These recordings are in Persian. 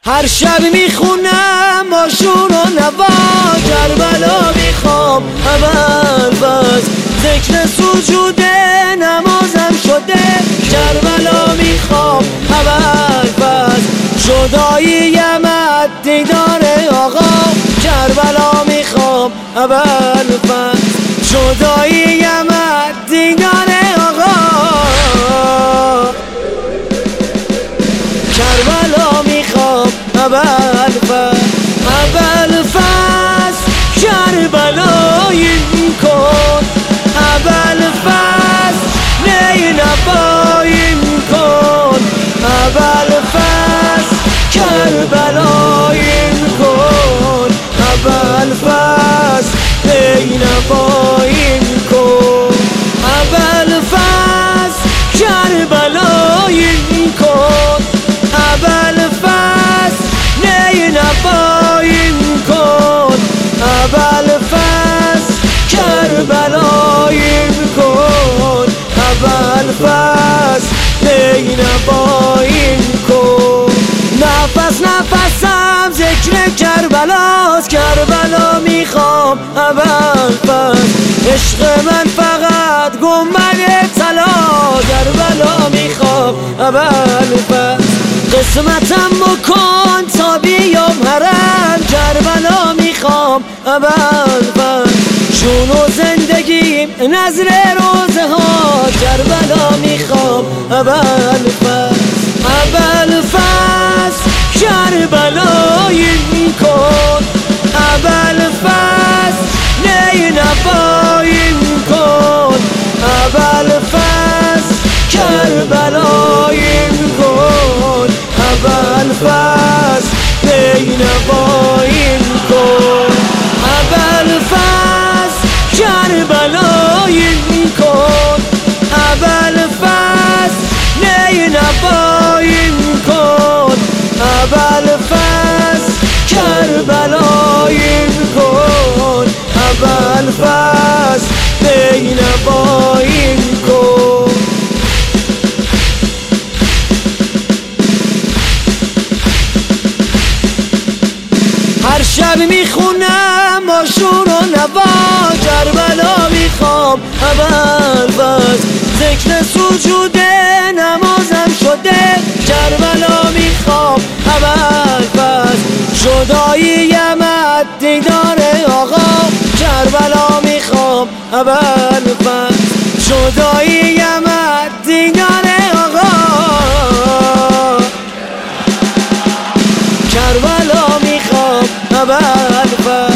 هر شب میخونم با شور و نوا کربلا میخوام اول بس ذکر سجود نمازم شده کربلا میخوام اول بس جداییم از دیدار آقا کربلا میخوام اول بس جداییم از دیدار آقا کربلا میخوام اول فصل کربلاییم کن اول فصل نی نباییم کن اول فصل کربلاییم کن اول فصل نی نباییم کن اول فصل کربلاییم کن اول فصل نی نباییم کن اول فصل کربلاییم کن اول فصل نی نباییم کن نفس نفسم ذکر کربلاست کربلا میخوام اول فصل عشق من فقط گنبد طلا کربلا میخوام اول فصل قسمتم بکن تا بیام حرم کربلا میخوام اول فصل جون و زندگیم نظر روزه ها کربلا میخوام اول فصل کربلاییم کن اول فصل نی نباییم کن اول فصل کربلاییم کن اول فصل نی نباییم کن اول فصل کربلاییم کن اول فصل نی نباییم کن اول فصل کربلاییم کن اول فصل نی نباییم کن هر شب میخونم با شور و نوا کربلا میخوام اول بس ذکر سجود نمازم شده کربلا میخوام اول بس جداییم از دیدار آقا کربلا میخوام اول بس جداییم از دیدار آقا کربلا میخوام اول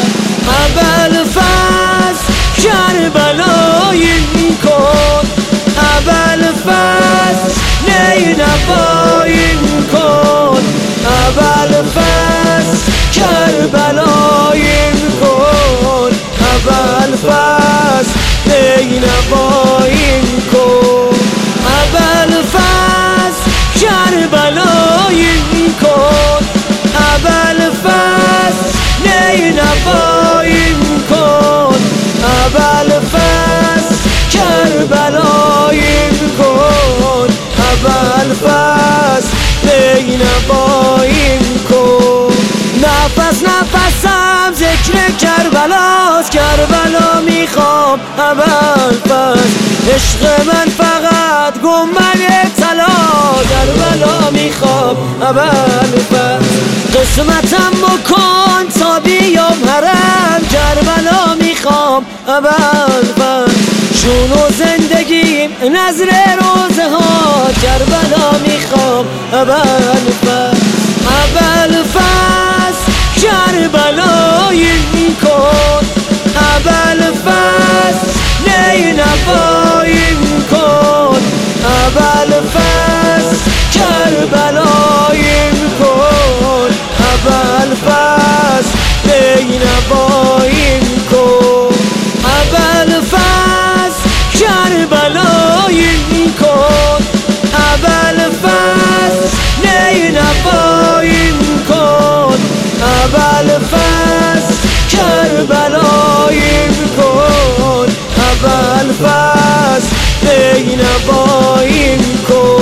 فصل کربلاییم کن اول فصل نی نباییم کن اول فصل کربلاییم کن اول فصل نی نباییم کن اول فصل کربلاییم کن اول فصل نی نباییم کن اول فصل کربلاییم کن اول فصل نی نباییم کن نفس نفسم ذکر کربلاست کربلا میخوام اول فصل عشق من فقط گنبد طلا کربلا میخوام اول فصل قسمتم بکن تا بیام حرم کربلا میخوام اول فصل جون و زندگیم نظر روزه ها کربلا میخوام اول فصل کربلاییم کن اول فصل نی نباییم کن اول فصل کربلاییم کن اول فصل نی نباییم کن اول فصل کربلاییم کن اول فصل نی نباییم کن اول فصل کربلاییم کن اول فصل نی نباییم کن